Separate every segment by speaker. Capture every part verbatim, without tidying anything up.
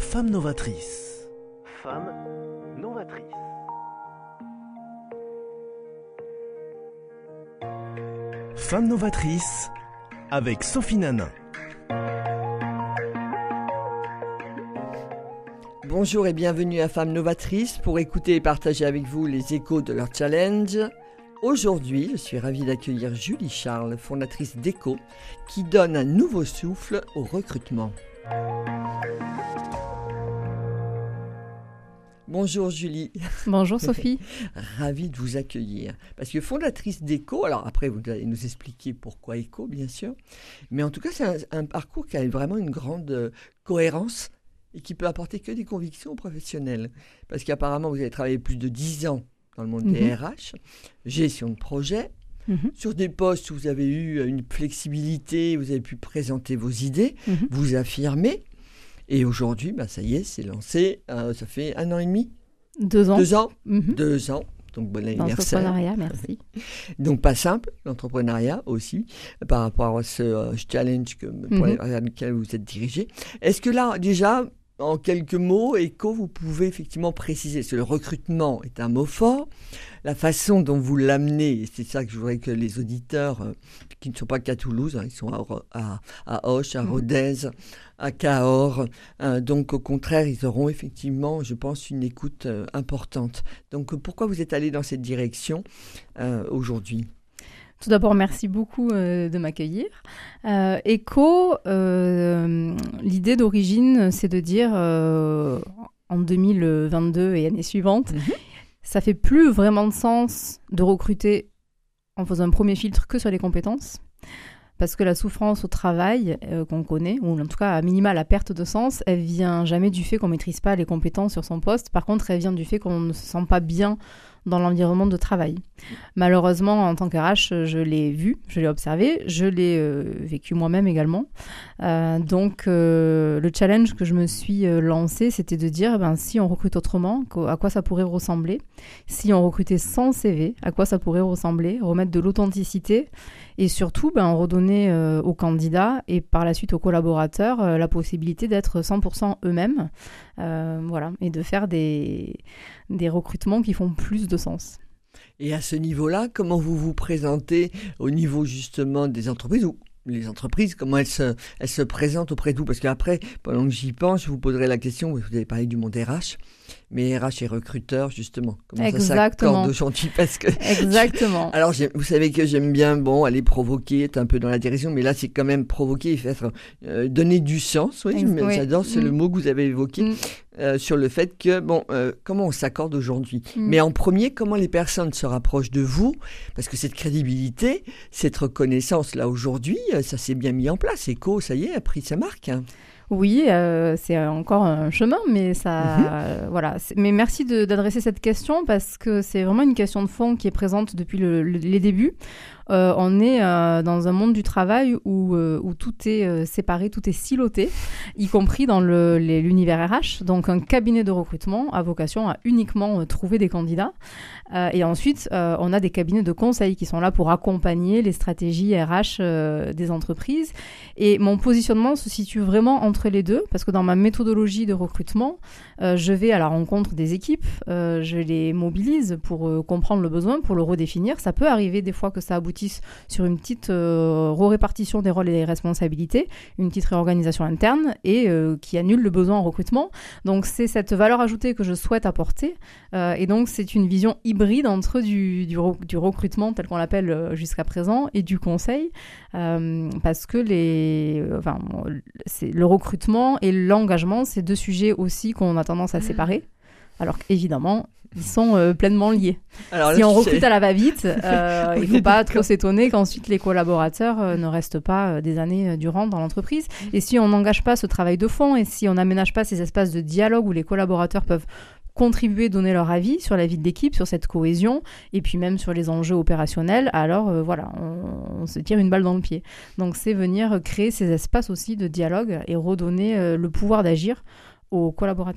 Speaker 1: Femme novatrice. Femme novatrice. Femme novatrice avec Sophie Nanin.
Speaker 2: Bonjour et bienvenue à Femmes novatrices pour écouter et partager avec vous les échos de leur challenge. Aujourd'hui, je suis ravie d'accueillir Julie Charles, fondatrice d'Eco, qui donne un nouveau souffle au recrutement. Bonjour Julie.
Speaker 3: Bonjour Sophie.
Speaker 2: Ravie de vous accueillir. Parce que fondatrice d'Eco, alors après vous allez nous expliquer pourquoi Eco bien sûr, mais en tout cas c'est un, un parcours qui a vraiment une grande euh, cohérence et qui peut apporter que des convictions aux professionnels. Parce qu'apparemment vous avez travaillé plus de dix ans dans le monde mmh. des R H, gestion de projet, mmh. sur des postes où vous avez eu une flexibilité, vous avez pu présenter vos idées, mmh. vous affirmer. Et aujourd'hui, bah, ça y est, c'est lancé. Euh, ça fait un an et demi
Speaker 3: Deux ans.
Speaker 2: Deux ans.
Speaker 3: Mm-hmm.
Speaker 2: Deux ans. Donc, bon anniversaire.
Speaker 3: L'entrepreneuriat, merci.
Speaker 2: Donc, pas simple, l'entrepreneuriat aussi, par rapport à ce euh, challenge que, pour mm-hmm. lequel vous êtes dirigé. Est-ce que là, déjà, en quelques mots, Eco, vous pouvez effectivement préciser, parce que le recrutement est un mot fort, la façon dont vous l'amenez, et c'est ça que je voudrais que les auditeurs, euh, qui ne sont pas qu'à Toulouse, hein, ils sont à, à, à Auch, à Rodez, à Cahors, euh, donc au contraire, ils auront effectivement, je pense, une écoute euh, importante. Donc pourquoi vous êtes allé dans cette direction euh, aujourd'hui ?
Speaker 3: Tout d'abord, merci beaucoup euh, de m'accueillir. Euh, Eco, euh, l'idée d'origine, c'est de dire euh, en deux mille vingt-deux et années suivantes, mm-hmm. ça fait plus vraiment de sens de recruter en faisant un premier filtre que sur les compétences. Parce que la souffrance au travail euh, qu'on connaît, ou en tout cas à minima la perte de sens, elle vient jamais du fait qu'on ne maîtrise pas les compétences sur son poste. Par contre, elle vient du fait qu'on ne se sent pas bien dans l'environnement de travail. Malheureusement, en tant qu'R H, je l'ai vu, je l'ai observé, je l'ai euh, vécu moi-même également. Euh, donc, euh, le challenge que je me suis euh, lancé, c'était de dire, ben, si on recrute autrement, à quoi ça pourrait ressembler ? Si on recrutait sans C V, à quoi ça pourrait ressembler ? Remettre de l'authenticité et surtout, ben, redonner euh, aux candidats et par la suite aux collaborateurs euh, la possibilité d'être cent pour cent eux-mêmes, euh, voilà, et de faire des, des recrutements qui font plus de sens.
Speaker 2: Et à ce niveau-là, comment vous vous présentez au niveau justement des entreprises ou les entreprises, comment elles se, elles se présentent auprès de vous ? Parce qu'après, pendant que j'y pense, je vous poserai la question, vous avez parlé du monde R H, mais R H et recruteurs, justement, comment
Speaker 3: Exactement.
Speaker 2: ça s'accorde aujourd'hui ? Parce que
Speaker 3: Exactement.
Speaker 2: Alors, vous savez que j'aime bien, bon, aller provoquer, être un peu dans la direction, mais là, c'est quand même provoquer et faire, euh, donner du sens, oui, Ex- oui. j'adore, c'est mmh. le mot que vous avez évoqué, mmh. euh, sur le fait que, bon, euh, comment on s'accorde aujourd'hui ? mmh. Mais en premier, comment les personnes se rapprochent de vous ? Parce que cette crédibilité, cette reconnaissance, là, aujourd'hui, ça s'est bien mis en place. Eco, ça y est, a pris sa marque, hein.
Speaker 3: Oui, euh, c'est encore un chemin, mais ça, mmh. euh, voilà. C'est, mais merci de, d'adresser cette question parce que c'est vraiment une question de fond qui est présente depuis le, le, les débuts. Euh, on est euh, dans un monde du travail où, euh, où tout est euh, séparé, tout est siloté, y compris dans le, les, l'univers R H. Donc, un cabinet de recrutement a vocation à uniquement euh, trouver des candidats. Euh, et ensuite, euh, on a des cabinets de conseil qui sont là pour accompagner les stratégies R H euh, des entreprises. Et mon positionnement se situe vraiment entre les deux, parce que dans ma méthodologie de recrutement, euh, je vais à la rencontre des équipes, euh, je les mobilise pour euh, comprendre le besoin, pour le redéfinir. Ça peut arriver des fois que ça aboutisse sur une petite euh, répartition des rôles et des responsabilités, une petite réorganisation interne et euh, qui annule le besoin en recrutement. Donc, c'est cette valeur ajoutée que je souhaite apporter. Euh, et donc, c'est une vision hybride entre du, du, du recrutement tel qu'on l'appelle jusqu'à présent et du conseil euh, parce que les, enfin, c'est, le recrutement et l'engagement, c'est deux sujets aussi qu'on a tendance à séparer. Alors qu'évidemment, ils sont euh, pleinement liés. Alors, si on recrute à la va-vite, euh, il ne faut pas trop s'étonner qu'ensuite les collaborateurs euh, ne restent pas euh, des années euh, durant dans l'entreprise. Et si on n'engage pas ce travail de fond et si on n'aménage pas ces espaces de dialogue où les collaborateurs peuvent contribuer, donner leur avis sur la vie de l'équipe, sur cette cohésion et puis même sur les enjeux opérationnels, alors euh, voilà, on, on se tire une balle dans le pied. Donc c'est venir créer ces espaces aussi de dialogue et redonner euh, le pouvoir d'agir aux collaborateurs.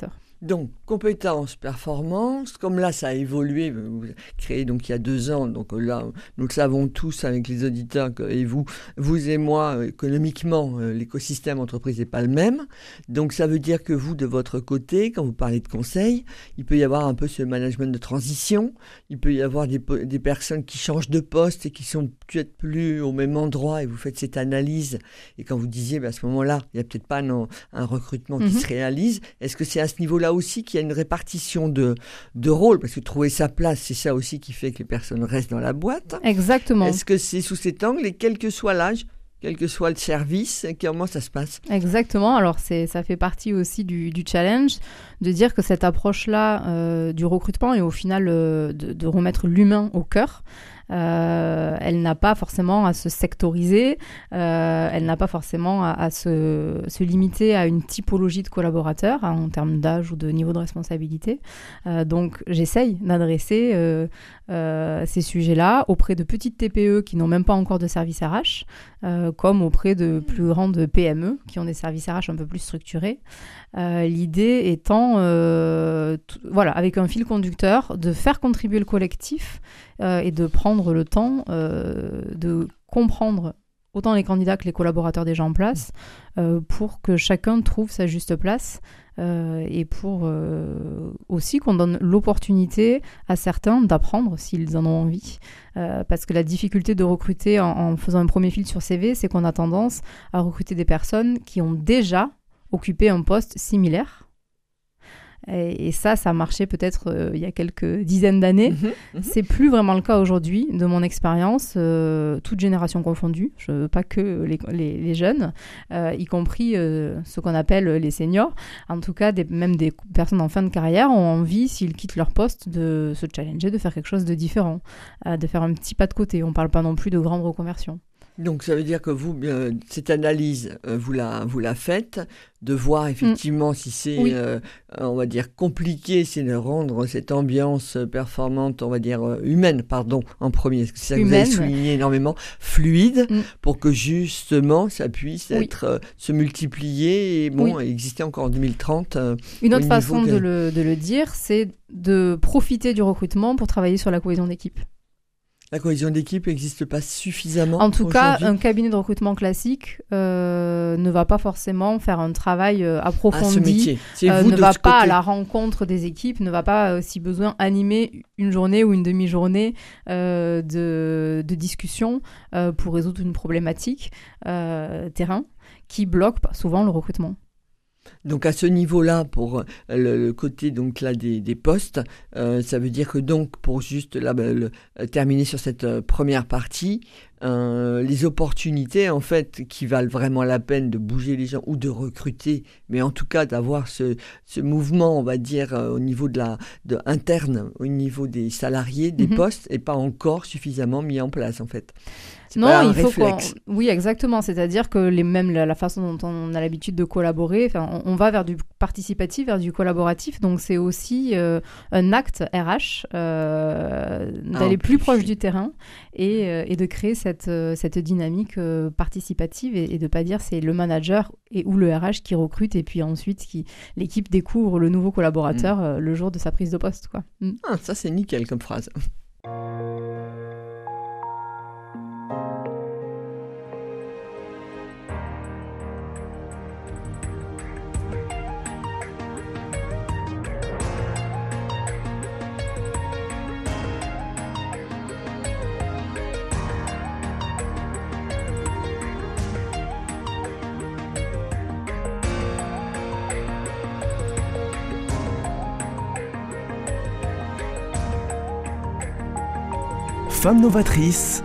Speaker 2: Donc, compétences, performance, comme là, ça a évolué, vous avez créé donc il y a deux ans, donc là, nous le savons tous avec les auditeurs, que, et vous, vous et moi, économiquement, l'écosystème entreprise n'est pas le même. Donc, ça veut dire que vous, de votre côté, quand vous parlez de conseil, il peut y avoir un peu ce management de transition, il peut y avoir des, des personnes qui changent de poste et qui sont peut-être plus au même endroit, et vous faites cette analyse, et quand vous disiez, ben, à ce moment-là, il n'y a peut-être pas non, un recrutement qui mm-hmm. se réalise, est-ce que c'est à ce niveau-là aussi qu'il y a une répartition de, de rôles, parce que trouver sa place, c'est ça aussi qui fait que les personnes restent dans la boîte.
Speaker 3: Exactement.
Speaker 2: Est-ce que c'est sous cet angle, et quel que soit l'âge, quel que soit le service, comment ça se passe?
Speaker 3: Exactement. Alors, c'est, ça fait partie aussi du, du challenge, de dire que cette approche-là euh, du recrutement est au final euh, de, de remettre l'humain au cœur. Euh, elle n'a pas forcément à se sectoriser, euh, elle n'a pas forcément à, à se, se limiter à une typologie de collaborateurs hein, en termes d'âge ou de niveau de responsabilité. Euh, donc j'essaye d'adresser euh, euh, ces sujets-là auprès de petites T P E qui n'ont même pas encore de service R H, euh, comme auprès de plus grandes P M E qui ont des services R H un peu plus structurés. Euh, l'idée étant, euh, t- voilà, avec un fil conducteur, de faire contribuer le collectif euh, et de prendre le temps euh, de comprendre autant les candidats que les collaborateurs déjà en place euh, pour que chacun trouve sa juste place euh, et pour euh, aussi qu'on donne l'opportunité à certains d'apprendre s'ils en ont envie. Euh, parce que la difficulté de recruter en, en faisant un premier fil sur C V, c'est qu'on a tendance à recruter des personnes qui ont déjà occuper un poste similaire. Et, et ça, ça marchait peut-être euh, il y a quelques dizaines d'années. Mmh, mmh. C'est plus vraiment le cas aujourd'hui, de mon expérience, euh, toute génération confondue, je, pas que les, les, les jeunes, euh, y compris euh, ce qu'on appelle les seniors. En tout cas, des, même des personnes en fin de carrière ont envie, s'ils quittent leur poste, de se challenger, de faire quelque chose de différent, euh, de faire un petit pas de côté. On ne parle pas non plus de grande reconversion.
Speaker 2: Donc, ça veut dire que vous, euh, cette analyse, euh, vous, la, vous la faites, de voir effectivement mmh. si c'est, oui. euh, on va dire, compliqué, c'est de rendre cette ambiance performante, on va dire, euh, humaine, pardon, en premier, parce que c'est ça que vous avez souligné ouais. énormément, fluide, mmh. pour que justement, ça puisse oui. être, euh, se multiplier et bon, oui. exister encore en deux mille trente. Euh,
Speaker 3: Une autre façon de... De, le, de le dire, c'est de profiter du recrutement pour travailler sur la cohésion d'équipe.
Speaker 2: La cohésion d'équipe n'existe pas suffisamment.
Speaker 3: En tout cas, un cabinet de recrutement classique euh, ne va pas forcément faire un travail euh, approfondi,
Speaker 2: à ce métier. C'est
Speaker 3: euh,
Speaker 2: vous
Speaker 3: ne
Speaker 2: de
Speaker 3: va
Speaker 2: ce
Speaker 3: pas
Speaker 2: côté.
Speaker 3: à la rencontre des équipes, ne va pas, euh, si besoin, animer une journée ou une demi-journée euh, de, de discussion euh, pour résoudre une problématique euh, terrain qui bloque souvent le recrutement.
Speaker 2: Donc à ce niveau-là, pour le, le côté donc là des, des postes, euh, ça veut dire que donc pour juste là ben, le, terminer sur cette euh, première partie, euh, les opportunités en fait qui valent vraiment la peine de bouger les gens ou de recruter, mais en tout cas d'avoir ce, ce mouvement, on va dire euh, au niveau de la de, interne, au niveau des salariés, des mm-hmm. postes, est pas encore suffisamment mis en place en fait. C'est
Speaker 3: non, il faut qu'on... Oui, exactement. C'est-à-dire que les, même la, la façon dont on a l'habitude de collaborer, on, on va vers du participatif, vers du collaboratif. Donc, c'est aussi euh, un acte R H euh, d'aller ah, plus proche du terrain et, euh, et de créer cette, euh, cette dynamique euh, participative et, et de ne pas dire c'est le manager et, ou le R H qui recrute et puis ensuite qui, l'équipe découvre le nouveau collaborateur mmh. euh, le jour de sa prise de poste, quoi. Mmh.
Speaker 2: Ah, ça, c'est nickel comme phrase.
Speaker 1: Femme novatrice,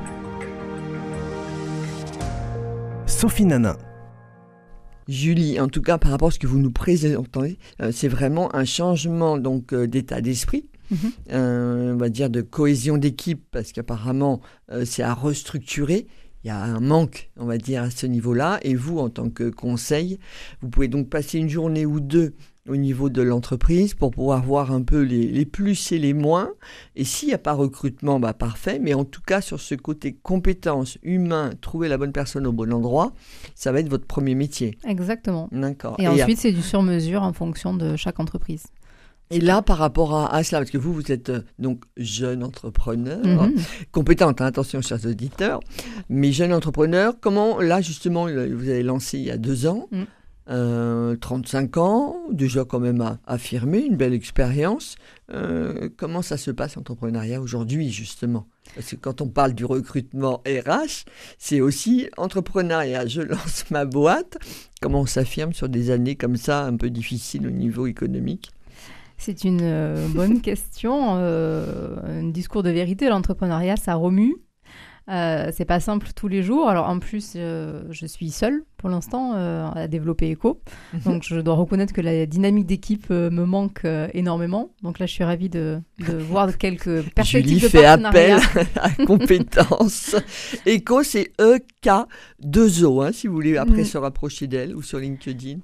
Speaker 1: Sophie Nanin.
Speaker 2: Julie, en tout cas par rapport à ce que vous nous présentez, euh, c'est vraiment un changement donc euh, d'état d'esprit, mmh. euh, on va dire de cohésion d'équipe, parce qu'apparemment euh, c'est à restructurer. Il y a un manque, on va dire, à ce niveau-là. Et vous, en tant que conseil, vous pouvez donc passer une journée ou deux au niveau de l'entreprise pour pouvoir voir un peu les, les plus et les moins. Et s'il n'y a pas recrutement, bah parfait. Mais en tout cas, sur ce côté compétences, humain, trouver la bonne personne au bon endroit, ça va être votre premier métier.
Speaker 3: Exactement.
Speaker 2: D'accord.
Speaker 3: Et, et ensuite, à... c'est du sur-mesure en fonction de chaque entreprise.
Speaker 2: Et là, par rapport à, à cela, parce que vous, vous êtes euh, donc jeune entrepreneur,
Speaker 3: Mhm.
Speaker 2: compétente, hein, attention, chers auditeurs, mais jeune entrepreneur, comment, là, justement, le- vous avez lancé il y a deux ans,
Speaker 3: Mhm.
Speaker 2: euh, trente-cinq ans, déjà quand même à- affirmé, une belle expérience. Euh, comment ça se passe, l'entrepreneuriat aujourd'hui, justement? Parce que quand on parle du recrutement R H, c'est aussi entrepreneuriat. Je lance ma boîte. Comment on s'affirme sur des années comme ça, un peu difficiles au niveau économique?
Speaker 3: C'est une euh, bonne question. Euh, un discours de vérité, l'entrepreneuriat, ça remue. Euh, c'est pas simple tous les jours. Alors en plus, euh, je suis seule pour l'instant euh, à développer Eco. Donc je dois reconnaître que la dynamique d'équipe euh, me manque euh, énormément. Donc là, je suis ravie de, de voir quelques perspectives
Speaker 2: Julie
Speaker 3: de
Speaker 2: fait
Speaker 3: partenariat.
Speaker 2: appel à compétences. Eco, c'est E K deux O, hein, si vous voulez après
Speaker 3: Mm.
Speaker 2: se rapprocher d'elle ou sur LinkedIn.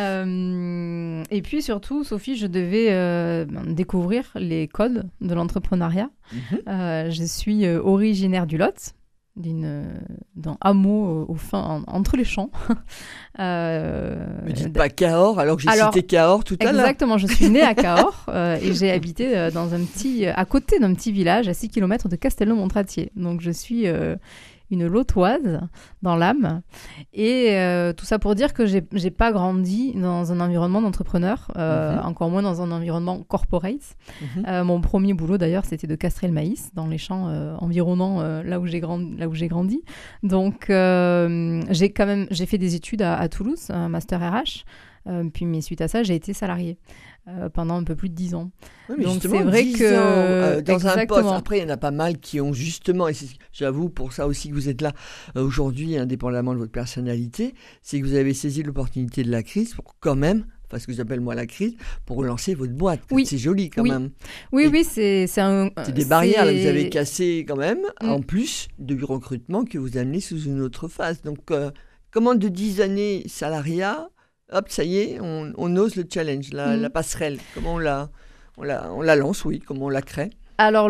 Speaker 3: Euh, et puis surtout, Sophie, je devais euh, ben, découvrir les codes de l'entrepreneuriat.
Speaker 2: Mhm.
Speaker 3: Euh, je suis euh, originaire du Lot, d'une, euh, d'un hameau au, au fin, en- entre les champs. euh,
Speaker 2: Ne dites
Speaker 3: d-
Speaker 2: pas Cahors, alors que j'ai
Speaker 3: Alors,
Speaker 2: cité Cahors tout à l'heure.
Speaker 3: Exactement, je suis née à Cahors euh, et j'ai habité euh, dans un petit, à côté d'un petit village à six kilomètres de Castelnau-Montratier. Donc je suis euh, une Lotoise dans l'âme. Et euh, tout ça pour dire que j'ai, j'ai pas grandi dans un environnement d'entrepreneur, euh,
Speaker 2: Mhm.
Speaker 3: encore moins dans un environnement corporate.
Speaker 2: Mhm.
Speaker 3: Euh, mon premier boulot d'ailleurs, c'était de castrer le maïs dans les champs euh, environnants euh, là où j'ai grandi, là où j'ai grandi. Donc euh, j'ai quand même j'ai fait des études à, à Toulouse, un master R H. Euh, puis mais suite à ça, j'ai été salariée euh, pendant un peu plus de dix ans.
Speaker 2: Oui, mais
Speaker 3: Donc,
Speaker 2: justement,
Speaker 3: c'est vrai
Speaker 2: dix
Speaker 3: que-
Speaker 2: ans, euh, dans un poste.
Speaker 3: exactement.
Speaker 2: Après, il y en a pas mal qui ont justement, et c'est- j'avoue pour ça aussi que vous êtes là euh, aujourd'hui, indépendamment de votre personnalité, c'est que vous avez saisi l'opportunité de la crise pour quand même, enfin ce que j'appelle moi la crise, pour relancer votre boîte.
Speaker 3: Oui.
Speaker 2: C'est joli quand
Speaker 3: Oui.
Speaker 2: même.
Speaker 3: Oui,
Speaker 2: Et-
Speaker 3: oui, c'est c'est un.
Speaker 2: C'est des barrières là, que vous avez
Speaker 3: c'est-
Speaker 2: cassées quand même,
Speaker 3: Mm.
Speaker 2: en plus du recrutement que vous amenez sous une autre phase. Donc, euh, comment de dix années salariat, hop, ça y est, on, on ose le challenge, la,
Speaker 3: Mm.
Speaker 2: la passerelle. Comment on la, on, la, on la lance, oui, comment on la crée.
Speaker 3: Alors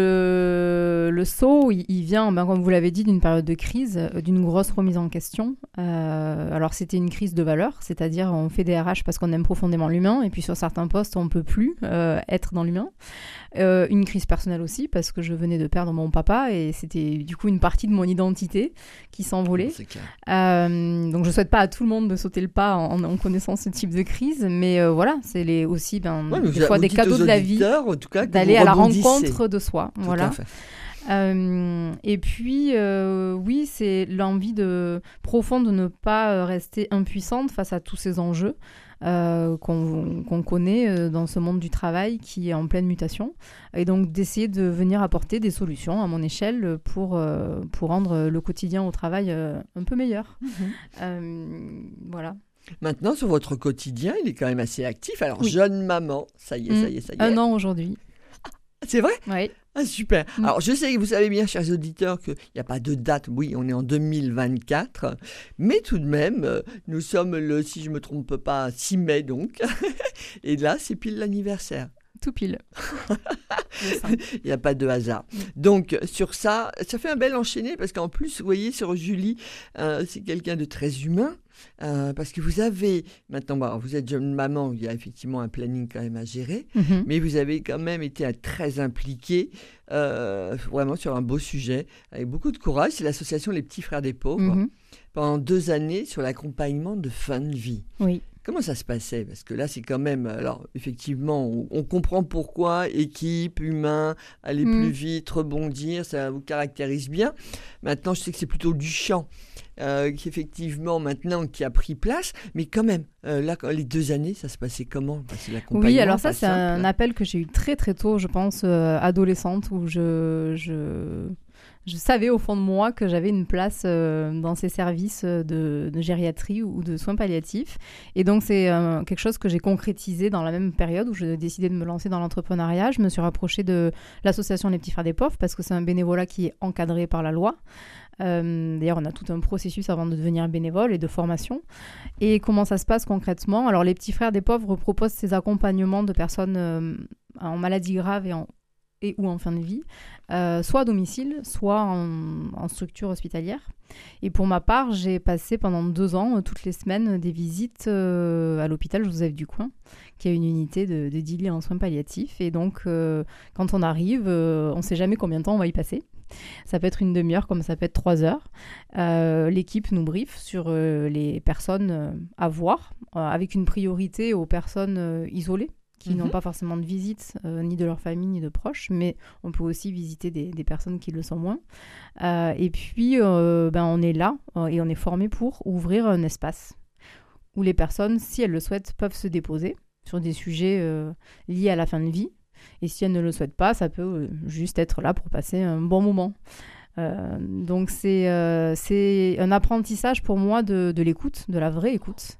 Speaker 3: le, le saut, il, il vient, ben, comme vous l'avez dit, d'une période de crise, euh, d'une grosse remise en question. Euh, alors c'était une crise de valeur, c'est-à-dire on fait des R H parce qu'on aime profondément l'humain, et puis sur certains postes on peut plus euh, être dans l'humain. Euh, une crise personnelle aussi, parce que je venais de perdre mon papa, et c'était du coup une partie de mon identité qui s'envolait.
Speaker 2: C'est clair.
Speaker 3: Euh, donc je souhaite pas à tout le monde de sauter le pas en, en connaissant ce type de crise, mais euh, voilà, c'est les, aussi ben,
Speaker 2: Ouais, mais
Speaker 3: des
Speaker 2: vous-
Speaker 3: fois
Speaker 2: vous
Speaker 3: des
Speaker 2: dites
Speaker 3: cadeaux
Speaker 2: aux
Speaker 3: de la vie,
Speaker 2: auditeurs, en tout cas, que
Speaker 3: d'aller
Speaker 2: vous
Speaker 3: à la
Speaker 2: rebondissez.
Speaker 3: rencontre de soi.
Speaker 2: Tout
Speaker 3: Voilà.
Speaker 2: à fait.
Speaker 3: Euh, et puis, euh, oui, c'est l'envie de, profonde de ne pas euh, rester impuissante face à tous ces enjeux euh, qu'on qu'on connaît euh, dans ce monde du travail qui est en pleine mutation. Et donc, d'essayer de venir apporter des solutions à mon échelle pour, euh, pour rendre le quotidien au travail euh, un peu meilleur. Euh, voilà.
Speaker 2: Maintenant, sur votre quotidien, il est quand même assez actif. Alors,
Speaker 3: Oui.
Speaker 2: jeune maman, ça y est,
Speaker 3: Mm.
Speaker 2: ça y est, ça y est.
Speaker 3: Un an aujourd'hui.
Speaker 2: C'est vrai?
Speaker 3: Oui.
Speaker 2: Ah, super.
Speaker 3: Mm.
Speaker 2: Alors, je sais que vous savez bien, chers auditeurs, qu'il n'y a pas de date. Oui, on est en deux mille vingt-quatre. Mais tout de même, euh, nous sommes le, si je ne me trompe pas, six mai donc. Et là, c'est pile l'anniversaire.
Speaker 3: Tout pile. Le cinq.
Speaker 2: Il n'y a pas de hasard. Donc, sur ça, ça fait un bel enchaîné parce qu'en plus, vous voyez, sur Julie, euh, c'est quelqu'un de très humain. Euh, parce que vous avez, maintenant, bon, vous êtes jeune maman, il y a effectivement un planning quand même à gérer.
Speaker 3: Mhm.
Speaker 2: Mais vous avez quand même été euh, très impliqué, euh, vraiment sur un beau sujet, avec beaucoup de courage. C'est l'association Les Petits Frères des Pauvres,
Speaker 3: Mhm.
Speaker 2: pendant deux années sur l'accompagnement de fin de vie.
Speaker 3: Oui.
Speaker 2: Comment ça se passait? Parce que là, c'est quand même... Alors, effectivement, on, on comprend pourquoi équipe, humain, aller
Speaker 3: Mm.
Speaker 2: plus vite, rebondir, ça vous caractérise bien. Maintenant, je sais que c'est plutôt du chant, euh, qui effectivement, maintenant, qui a pris place. Mais quand même, euh, là, quand- les deux années, ça se passait comment? Parce que l'accompagnement,
Speaker 3: Oui, alors ça,
Speaker 2: pas
Speaker 3: c'est un
Speaker 2: simple.
Speaker 3: appel que j'ai eu très très tôt, je pense, euh, adolescente, où je, je, je savais au fond de moi que j'avais une place euh, dans ces services de, de gériatrie ou de soins palliatifs. Et donc, c'est euh, quelque chose que j'ai concrétisé dans la même période où j'ai décidé de me lancer dans l'entrepreneuriat. Je me suis rapprochée de l'association Les Petits Frères des Pauvres parce que c'est un bénévolat qui est encadré par la loi. Euh, d'ailleurs, on a tout un processus avant de devenir bénévole et de formation. Et comment ça se passe concrètement? Alors, les Petits Frères des Pauvres proposent ces accompagnements de personnes euh, en maladie grave et, en, et ou en fin de vie, euh, soit à domicile, soit en, en structure hospitalière. Et pour ma part, j'ai passé pendant deux ans, euh, toutes les semaines, des visites euh, à l'hôpital Joseph Ducoing, qui a une unité de, de dix lits en soins palliatifs. Et donc, euh, quand on arrive, euh, on ne sait jamais combien de temps on va y passer. Ça peut être une demi-heure comme ça peut être trois heures. Euh, l'équipe nous briefe sur euh, les personnes euh, à voir, euh, avec une priorité aux personnes euh, isolées, qui mm-hmm. n'ont pas forcément de visite, euh, ni de leur famille, ni de proches, mais on peut aussi visiter des, des personnes qui le sont moins. Euh, et puis, euh, ben, on est là euh, et on est formé pour ouvrir un espace où les personnes, si elles le souhaitent, peuvent se déposer sur des sujets euh, liés à la fin de vie. Et si elles ne le souhaitent pas, ça peut euh, juste être là pour passer un bon moment. Euh, donc, c'est, euh, c'est un apprentissage pour moi de, de l'écoute, de la vraie écoute.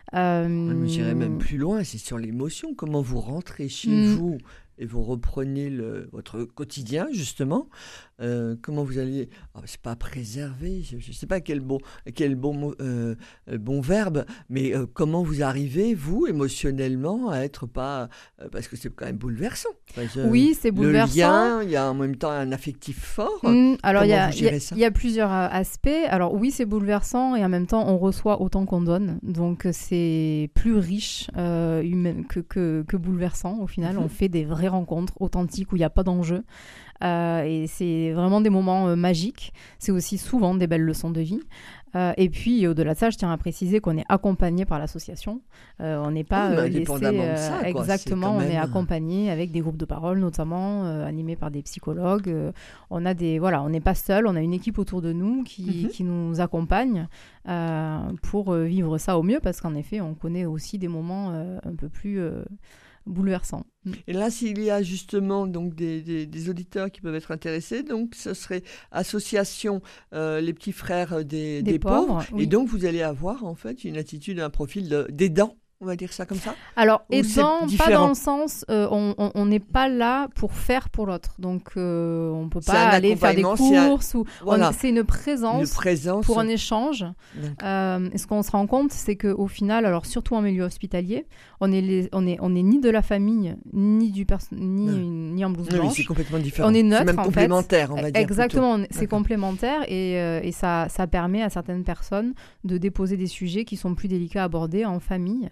Speaker 2: Euh... J'irais même plus loin, c'est sur l'émotion. Comment vous rentrez chez mmh. vous et vous reprenez le, votre quotidien, justement. Euh, comment vous allez... Oh, c'est pas préserver, je ne sais pas quel bon, quel bon, euh, bon verbe, mais euh, comment vous arrivez, vous, émotionnellement, à être pas... Euh, parce que c'est quand même bouleversant. Enfin, je,
Speaker 3: oui, c'est bouleversant.
Speaker 2: Le lien, il y a en même temps un affectif fort.
Speaker 3: Mmh, alors, il y, y, y a plusieurs aspects. Alors, oui, c'est bouleversant et en même temps, on reçoit autant qu'on donne. Donc, c'est plus riche euh, humain, que, que, que bouleversant. Au final, mmh. on fait des vraies rencontres authentiques où il n'y a pas d'enjeu. Euh, et c'est vraiment des moments euh, magiques. C'est aussi souvent des belles leçons de vie. Euh, et puis, au-delà de ça, je tiens à préciser qu'on est accompagné par l'association. Euh, on n'est pas
Speaker 2: oui,
Speaker 3: euh, laissé...
Speaker 2: Euh, ça,
Speaker 3: exactement,
Speaker 2: est
Speaker 3: on est accompagné avec des groupes de parole, notamment, euh, animés par des psychologues. Euh, on a des... Voilà, on n'est pas seul, on a une équipe autour de nous qui, mm-hmm. qui nous accompagne euh, pour euh, vivre ça au mieux, parce qu'en effet, on connaît aussi des moments euh, un peu plus... Euh, bouleversant.
Speaker 2: Et là, s'il y a justement donc des, des, des auditeurs qui peuvent être intéressés, donc ce serait association euh, les petits frères des, des, des pauvres, pauvres oui. Et donc vous allez avoir en fait une attitude, un profil de, d'aidant. On va dire ça comme ça.
Speaker 3: Alors, aidant, pas dans le sens, euh, on n'est pas là pour faire pour l'autre. Donc, euh, on ne peut pas aller faire des courses. C'est, un... ou... voilà. on... c'est une, présence
Speaker 2: une présence
Speaker 3: pour un échange. Euh, et ce qu'on se rend compte, c'est qu'au final, alors surtout en milieu hospitalier, on est, les... on est, on est ni de la famille, ni, du pers... ni, ni en blouse blanche.
Speaker 2: Oui, c'est complètement différent.
Speaker 3: On est neutre,
Speaker 2: c'est même
Speaker 3: en
Speaker 2: complémentaire,
Speaker 3: fait.
Speaker 2: on va dire.
Speaker 3: Exactement,
Speaker 2: plutôt.
Speaker 3: c'est
Speaker 2: D'accord.
Speaker 3: complémentaire et, euh, et ça, ça permet à certaines personnes de déposer des sujets qui sont plus délicats à aborder en famille.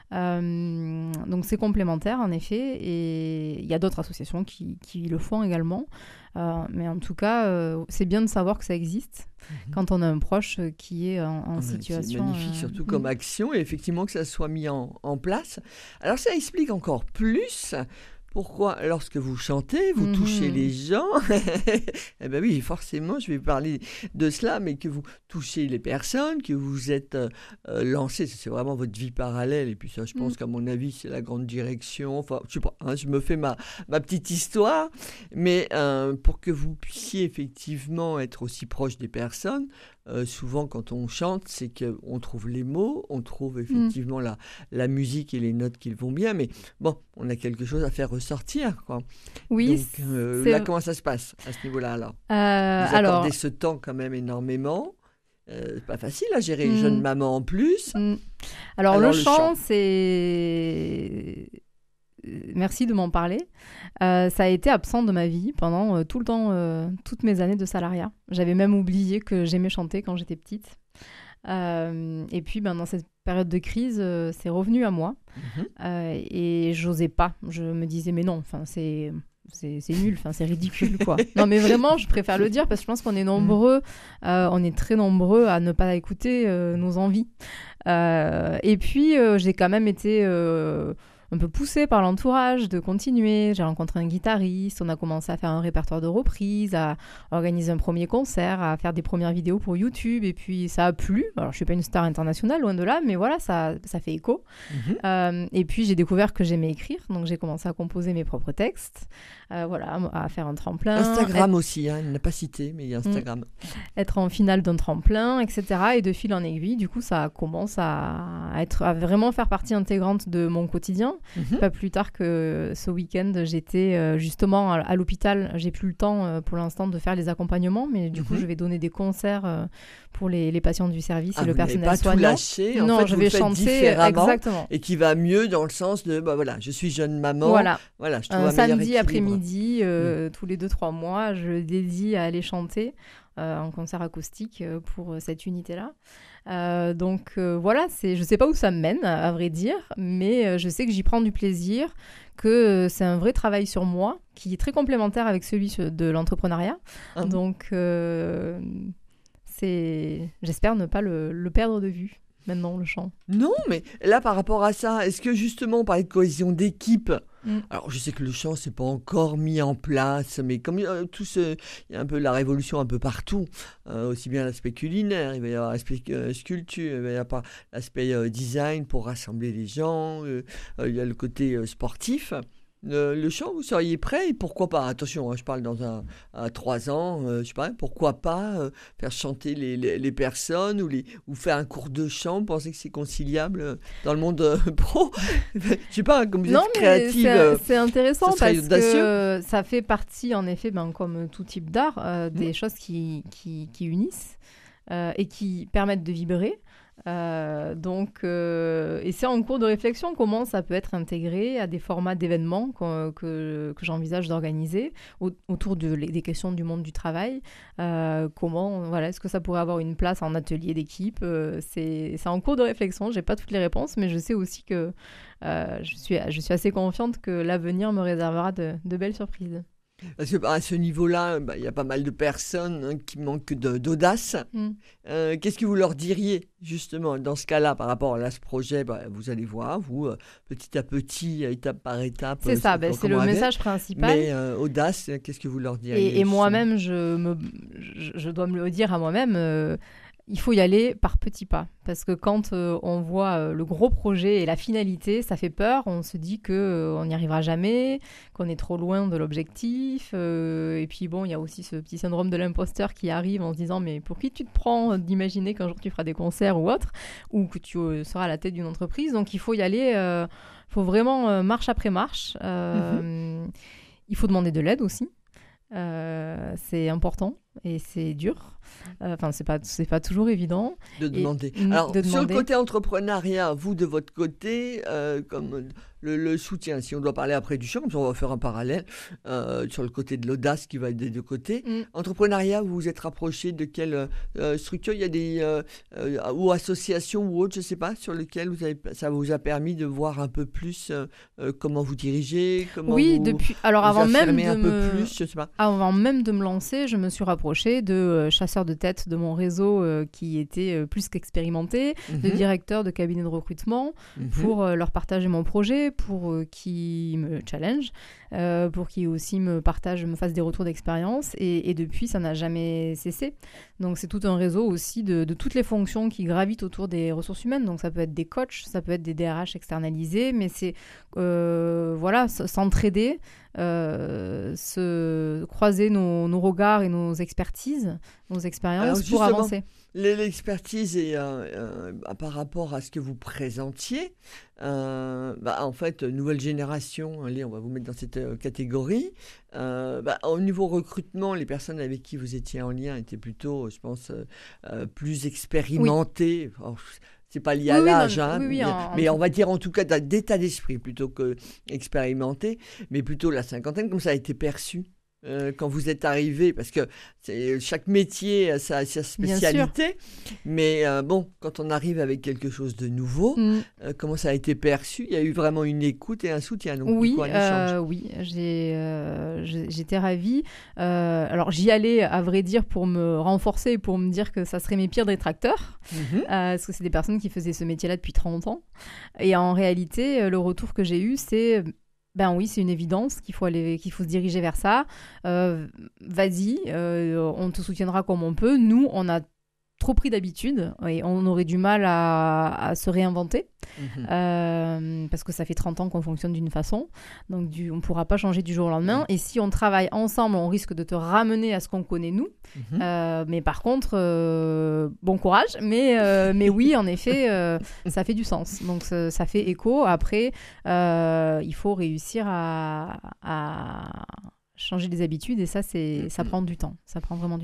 Speaker 3: Euh, donc c'est complémentaire en effet, et il y a d'autres associations qui, qui le font également, euh, mais en tout cas euh, c'est bien de savoir que ça existe mmh. quand on a un proche qui est en, en ah, situation...
Speaker 2: C'est magnifique, euh, surtout mmh. comme action, et effectivement que ça soit mis en, en place. Alors ça explique encore plus... Pourquoi, lorsque vous chantez, vous mmh. touchez les gens, eh bien oui, forcément, je vais parler de cela, mais que vous touchez les personnes, que vous êtes euh, lancé, c'est vraiment votre vie parallèle, et puis ça, je pense mmh. qu'à mon avis, c'est la grande direction, enfin, je sais pas, hein, je me fais ma, ma petite histoire, mais euh, pour que vous puissiez effectivement être aussi proche des personnes, Euh, souvent quand on chante, c'est qu'on trouve les mots, on trouve effectivement mmh. la, la musique et les notes qui vont bien, mais bon, on a quelque chose à faire ressortir, quoi.
Speaker 3: Oui.
Speaker 2: Donc euh, là, comment ça se passe à ce niveau-là, alors
Speaker 3: euh,
Speaker 2: Vous
Speaker 3: alors...
Speaker 2: accordez ce temps quand même énormément. Euh, c'est pas facile à gérer, mmh. jeune maman en plus.
Speaker 3: Mmh. Alors, alors le, le chant, chant, c'est... Merci de m'en parler. Euh, ça a été absent de ma vie pendant euh, tout le temps, euh, toutes mes années de salariat. J'avais même oublié que j'aimais chanter quand j'étais petite. Euh, et puis, ben, dans cette période de crise, euh, c'est revenu à moi. Mmh. Euh, et j'osais pas. Je me disais, mais non, c'est... C'est, c'est nul, enfin, c'est ridicule, quoi. Non, mais vraiment, je préfère le dire parce que je pense qu'on est nombreux, euh, on est très nombreux à ne pas écouter euh, nos envies. Euh, et puis, euh, j'ai quand même été... Euh, un peu poussée par l'entourage de continuer. J'ai rencontré un guitariste, on a commencé à faire un répertoire de reprises, à organiser un premier concert, à faire des premières vidéos pour YouTube, et puis ça a plu. Alors je suis pas une star internationale, loin de là, mais voilà, ça, ça fait écho. Mmh. Euh, et puis j'ai découvert que j'aimais écrire, donc j'ai commencé à composer mes propres textes, euh, voilà, à faire un tremplin.
Speaker 2: Instagram être... aussi, hein, il n'a pas cité, mais il y a Instagram.
Speaker 3: Mmh. Être en finale d'un tremplin, et cetera. Et de fil en aiguille, du coup, ça commence à, être, à vraiment faire partie intégrante de mon quotidien. Mmh. Pas plus tard que ce week-end, j'étais euh, justement à, à l'hôpital. J'ai plus le temps euh, pour l'instant de faire les accompagnements, mais du mmh. coup, je vais donner des concerts euh, pour les, les patients du service ah, et le personnel
Speaker 2: pas
Speaker 3: soignant.
Speaker 2: Tout lâcher, en
Speaker 3: non,
Speaker 2: fait,
Speaker 3: je
Speaker 2: vous
Speaker 3: vais
Speaker 2: le faites
Speaker 3: chanter exactement.
Speaker 2: Et qui va mieux dans le sens de bah voilà, je suis jeune maman.
Speaker 3: Voilà.
Speaker 2: Voilà, je trouve
Speaker 3: un
Speaker 2: un
Speaker 3: samedi
Speaker 2: équilibre.
Speaker 3: après-midi, euh, mmh. tous les deux trois mois, je dédie à aller chanter. euh, en concert acoustique euh, pour cette unité-là. Euh, donc euh, voilà, c'est, je ne sais pas où ça me mène, à, à vrai dire, mais euh, je sais que j'y prends du plaisir, que euh, c'est un vrai travail sur moi qui est très complémentaire avec celui de l'entrepreneuriat. Mmh. Donc euh, c'est... j'espère ne pas le, le perdre de vue. Maintenant, le chant.
Speaker 2: Non, mais là, par rapport à ça, est-ce que justement, on parlait de cohésion d'équipe,
Speaker 3: mm.
Speaker 2: alors je sais que le chant, c'est pas encore mis en place, mais comme euh, tout ce, il y a un peu la révolution un peu partout, euh, aussi bien l'aspect culinaire, il va y avoir l'aspect euh, sculpture, il va y avoir l'aspect euh, design pour rassembler les gens, euh, euh, il y a le côté euh, sportif. Le, le chant, vous seriez prêt et pourquoi pas, attention, hein, je parle dans un à trois ans, euh, je sais pas, pourquoi pas euh, faire chanter les, les, les personnes ou, les, ou faire un cours de chant, vous pensez que c'est conciliable euh, dans le monde euh, pro? Je sais pas, comme vous
Speaker 3: non,
Speaker 2: êtes créative.
Speaker 3: C'est,
Speaker 2: euh,
Speaker 3: c'est intéressant parce
Speaker 2: audacieux.
Speaker 3: que ça fait partie, en effet, ben, comme tout type d'art, euh, des mmh. choses qui, qui, qui unissent euh, et qui permettent de vibrer. Euh, donc, euh, et c'est en cours de réflexion comment ça peut être intégré à des formats d'événements que, que, que j'envisage d'organiser au, autour de, des questions du monde du travail. Euh, comment, voilà, est-ce que ça pourrait avoir une place en atelier d'équipe? euh, c'est, c'est en cours de réflexion, j'ai pas toutes les réponses, mais je sais aussi que euh, je, suis, je suis assez confiante que l'avenir me réservera de, de belles surprises.
Speaker 2: Parce qu'à ce niveau-là, bah, y a pas mal de personnes hein, qui manquent de, d'audace. Mm. Euh, qu'est-ce que vous leur diriez, justement, dans ce cas-là, par rapport à ce projet? Bah, vous allez voir, vous, euh, petit à petit, étape par étape.
Speaker 3: C'est ça, bah, c'est le avec. message principal.
Speaker 2: Mais euh, audace, qu'est-ce que vous leur diriez?
Speaker 3: Et, et moi-même, je, me, je, je dois me le dire à moi-même... Euh, il faut y aller par petits pas, parce que quand euh, on voit euh, le gros projet et la finalité, ça fait peur, on se dit qu'on euh, n'y arrivera jamais, qu'on est trop loin de l'objectif, euh, et puis bon, il y a aussi ce petit syndrome de l'imposteur qui arrive en se disant, mais pour qui tu te prends d'imaginer qu'un jour tu feras des concerts ou autre, ou que tu euh, seras à la tête d'une entreprise, donc il faut y aller, il euh, faut vraiment euh, marche après marche, euh, mm-hmm. Il faut demander de l'aide aussi. Euh, c'est important et c'est dur. Enfin, euh, c'est pas c'est pas toujours évident
Speaker 2: de demander. Et, Alors de sur demander... le côté entrepreneuriat, vous de votre côté, euh, comme le, le soutien, si on doit parler après du chant, comme ça on va faire un parallèle euh, sur le côté de l'audace qui va être des deux côtés. Mm. Entrepreneuriat, vous vous êtes rapproché de quelle euh, structure? Il y a des euh, euh, ou associations ou autres, je sais pas, sur lesquelles vous avez, ça vous a permis de voir un peu plus euh, comment vous dirigez, comment
Speaker 3: oui,
Speaker 2: vous,
Speaker 3: depuis. Alors vous avant même de
Speaker 2: un
Speaker 3: me...
Speaker 2: peu plus, je sais pas.
Speaker 3: Avant même de me lancer, je me suis rapprochée de euh, chasseurs de tête de mon réseau euh, qui étaient euh, plus qu'expérimentés, mm-hmm. de directeurs de cabinets de recrutement mm-hmm. pour euh, leur partager mon projet, pour euh, qu'ils me challenge, euh, pour qu'ils aussi me partagent, me fassent des retours d'expérience. Et, et depuis, ça n'a jamais cessé. Donc c'est tout un réseau aussi de, de toutes les fonctions qui gravitent autour des ressources humaines. Donc ça peut être des coachs, ça peut être des D R H externalisés, mais c'est euh, voilà, s'entraider. Euh, se croiser nos, nos regards et nos expertises, nos expériences pour avancer.
Speaker 2: L'expertise est euh, euh, par rapport à ce que vous présentiez. Euh, bah, en fait, nouvelle génération, allez, on va vous mettre dans cette euh, catégorie. Euh, bah, au niveau recrutement, les personnes avec qui vous étiez en lien étaient plutôt, je pense, euh, euh, plus expérimentées. Oui. Alors, c'est pas lié oui, à l'âge, oui, non, hein,
Speaker 3: oui, oui,
Speaker 2: mais,
Speaker 3: en,
Speaker 2: mais
Speaker 3: en
Speaker 2: on va dire en tout cas d'état d'esprit plutôt que expérimenté, mais plutôt la cinquantaine, comme ça a été perçu euh, quand vous êtes arrivé, parce que c'est, chaque métier a sa, sa spécialité, mais euh, bon, quand on arrive avec quelque chose de nouveau, mm. euh, comment ça a été perçu? Il y a eu vraiment une écoute et un soutien, donc
Speaker 3: oui,
Speaker 2: du coup, un échange.
Speaker 3: Euh, oui, j'ai, euh, j'étais ravie. Euh, alors j'y allais, à vrai dire, pour me renforcer, pour me dire que ça serait mes pires détracteurs, mm-hmm. euh, parce que c'est des personnes qui faisaient ce métier-là depuis trente ans. Et en réalité, le retour que j'ai eu, c'est... Ben oui, c'est une évidence qu'il faut aller, qu'il faut se diriger vers ça. Euh, vas-y, euh, on te soutiendra comme on peut. Nous, on a trop pris d'habitude et on aurait du mal à, à se réinventer mmh. euh, parce que ça fait trente ans qu'on fonctionne d'une façon. Donc, du, on ne pourra pas changer du jour au lendemain. Mmh. Et si on travaille ensemble, on risque de te ramener à ce qu'on connaît nous. Mmh. Euh, mais par contre, euh, bon courage. Mais, euh, mais oui, en effet, euh, ça fait du sens. Donc, ça, ça fait écho. Après, euh, il faut réussir à, à changer les habitudes et ça, c'est, ça prend du temps. Ça prend vraiment du temps.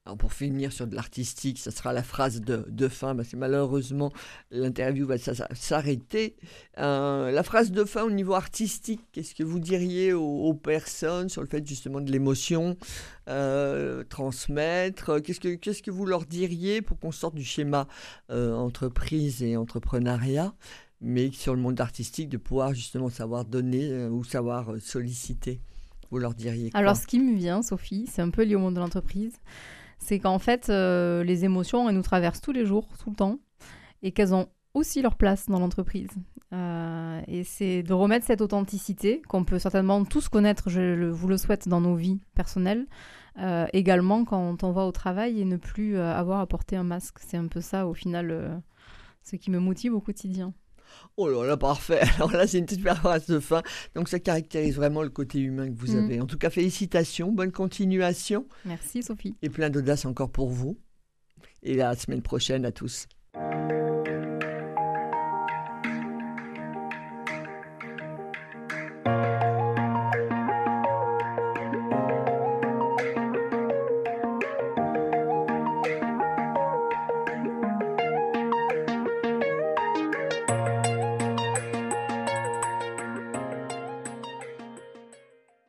Speaker 2: Alors pour finir sur de l'artistique, ça sera la phrase de, de fin, parce que malheureusement l'interview va s'arrêter. Euh, la phrase de fin au niveau artistique, qu'est-ce que vous diriez aux, aux personnes sur le fait justement de l'émotion, euh, transmettre, qu'est-ce que, qu'est-ce que vous leur diriez pour qu'on sorte du schéma euh, entreprise et entrepreneuriat, mais sur le monde artistique, de pouvoir justement savoir donner euh, ou savoir euh, solliciter? Vous leur diriez quoi?
Speaker 3: Alors ce qui me vient, Sophie, c'est un peu lié au monde de l'entreprise, c'est qu'en fait, euh, les émotions, elles nous traversent tous les jours, tout le temps, et qu'elles ont aussi leur place dans l'entreprise. Euh, et c'est de remettre cette authenticité qu'on peut certainement tous connaître, je le, vous le souhaite, dans nos vies personnelles, euh, également quand on va au travail, et ne plus euh, avoir à porter un masque. C'est un peu ça, au final, euh, ce qui me motive au quotidien.
Speaker 2: Oh là là, parfait. Alors là, c'est une toute phrase de fin. Donc ça caractérise vraiment le côté humain que vous
Speaker 3: Mmh.
Speaker 2: avez. En tout cas, félicitations, bonne continuation.
Speaker 3: Merci Sophie.
Speaker 2: Et plein d'audace encore pour vous. Et à la semaine prochaine à tous.